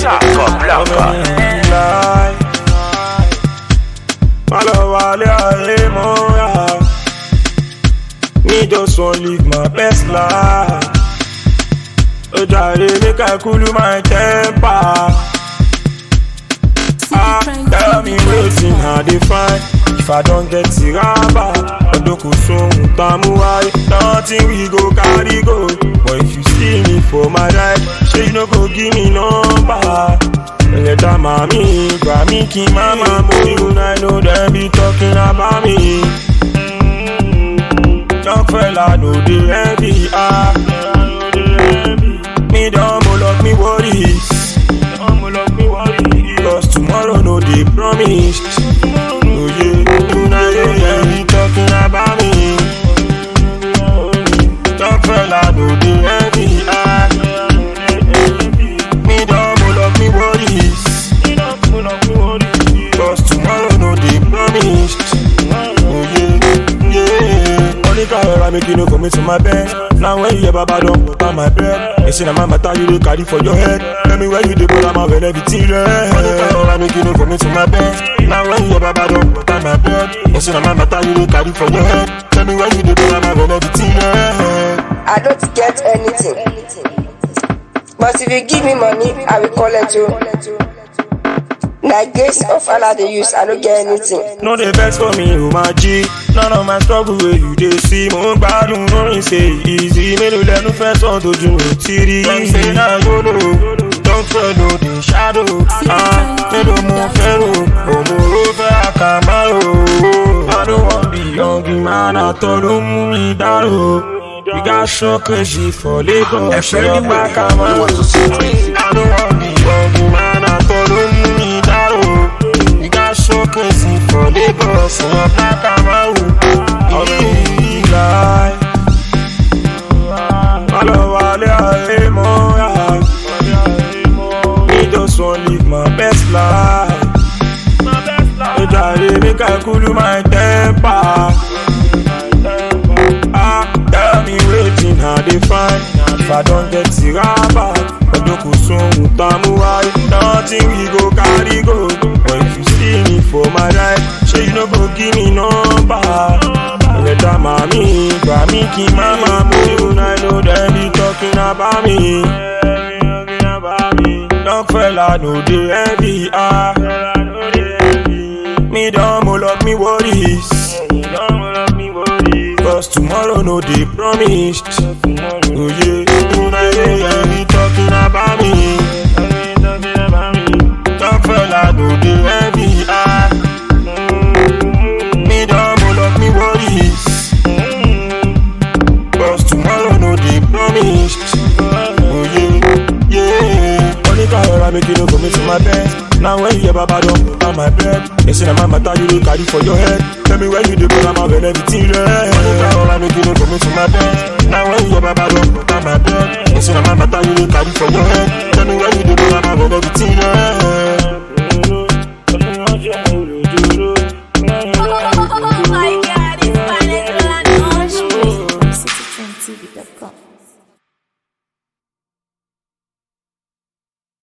Saco Blanca. Malo vale a emoya. Me just want live my best life. Oh, try to make I cool my temper. Tell me waiting how they find. If I don't get it rubber, Odoko soon tamuai. Nothing we go carry go. But if you see me for my ride, say you no go give me number. Let that mommy grab me, keep my mama. I know them be talking about me. Young fella know the envy. Me don't lock me worries. Cause tomorrow no they promised. Oh yeah, tonight they be talking about me. Young fella know the envy. Me don't lock me worries. Cause tomorrow no they promised. Oh yeah, yeah. Only car I make you no come into my bed. Now when you hear Baba don't put on my bed. They say my matter you dey carry for your head. Tell me where you dey put am out when everything red. Only car I make you no come into my bed. Now when you hear Baba don't put on my bed. They say my matter you dey carry for your head. Tell me where you dey put am out when everything red. I don't get anything, but if you give me money, I will collect you. Like grace of Allah they use, I don't get anything. No the best for me, oh my G. None of my struggle where you they see. Mo bad, you know say easy. Me no let no first on to do tiri. Don't say na go no, don't follow the shadow. Me no more fellow, oh more over Camaro. I don't want be young man, I told him me daro. We got so crazy for Lagos. I don't want be young man, I told him me daro. We got so crazy for Lagos. So I'm not Camaro. I'll be like Malo vale a emoya. Me just want live my best life. Oh, try to make I cool my temper. Tell me waiting how they find. If I don't get it rubber, Odoko soon tamuai. Nothing we go carry go. But if you see me for my ride, say you no go give me number. Let that mommy grab me, keep my mama. I know them be talking about me. Young fella know the envy. Me don't lock me worries. Cause tomorrow no they promised. Oh yeah, tonight they be talking about me. Young fella know the envy. Me don't lock me worries. Cause tomorrow no they promised. Oh yeah, yeah. Only car I make you no come into my bed. Now when you hear Baba don't put on my bed. They say my matter you dey carry for your head. Tell me where you dey put am out when everything red. Only car I make you no come into my bed. Now when you hear Baba don't put on my bed. They say my matter you dey carry for your head. Tell me where you dey put am out when everything red.